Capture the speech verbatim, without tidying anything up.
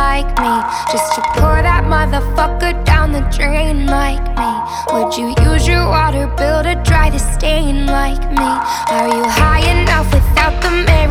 like me, just to pour that motherfucker down the drain.